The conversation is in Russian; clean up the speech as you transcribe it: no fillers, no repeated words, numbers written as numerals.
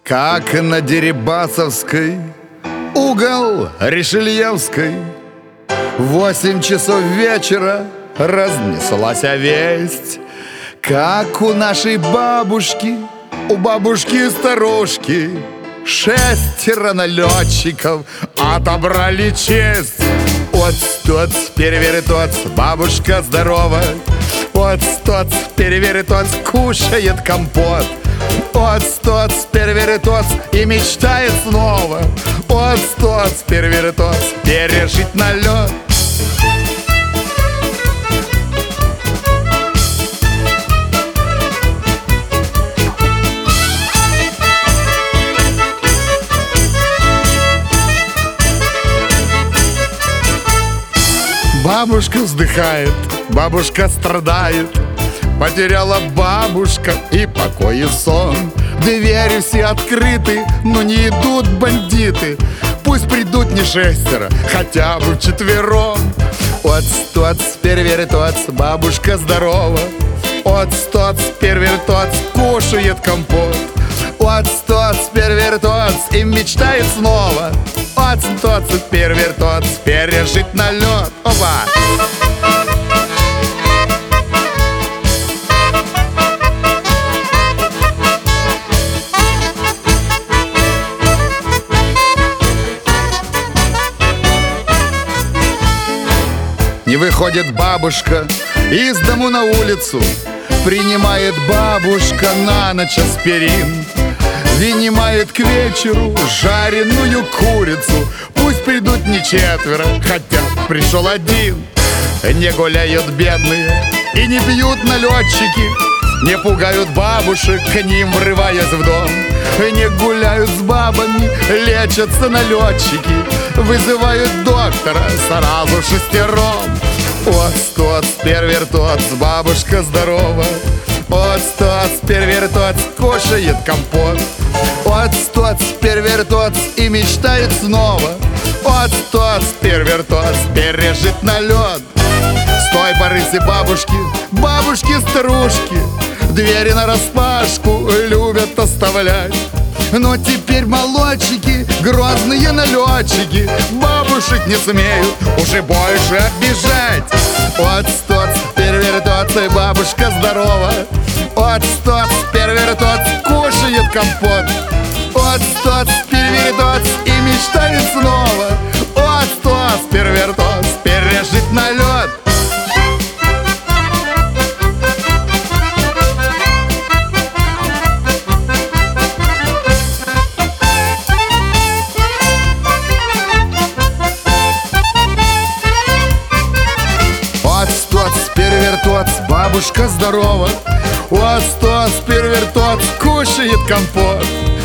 Как на Дерибасовской, угол Ришельевской, 8 часов вечера разнеслась весть. Как у нашей бабушки, у бабушки-старушки, 6 налетчиков отобрали честь. Отстоц, перевертоц, бабушка здорова. Отстоц, перевертоц, кушает компот. Отстоц, перевертоц и мечтает снова. Отстоц, перевертоц, пережить налет. Бабушка вздыхает, бабушка страдает. Потеряла бабушка и покой и сон. Двери все открыты, но не идут бандиты. Пусть придут не 6, хотя бы вчетвером. Отстоц, перевертоц, бабушка здорова. Отстоц, перевертоц, кушает компот. Отстоц, перевертоц и мечтает снова. Отстоц, перевертоц, пережить налет. Опа! Не выходит бабушка из дому на улицу. Принимает бабушка на ночь аспирин. Вынимает к вечеру жареную курицу. Пусть придут не 4, хотя пришел 1. Не гуляют бедные и не бьют налетчики. Не пугают бабушек, к ним врываясь в дом. Не гуляют с бабами, лечатся налетчики. Вызывают доктора сразу 6. Отстоц, перевертоц, бабушка здорова. Отстоц, перевертоц, кушает компот. Отстоц, перевертоц и мечтает снова. Отстоц, перевертоц, пережить налет. С той поры все бабушки, бабушки-старушки, двери нараспашку любят оставлять. Но теперь молодчики, грозные налетчики, бабушек не смеют уже больше обижать. Отстоц, перевертоц и бабушка здорова. Отстоц, перевертоц, кушает компот. Отстоц, перевертоц и мечтает снова. Отстоц, перевертоц, пережить налет. Отстоц, перевертоц, бабушка здорова. Отстоц, перевертоц, кушает компот.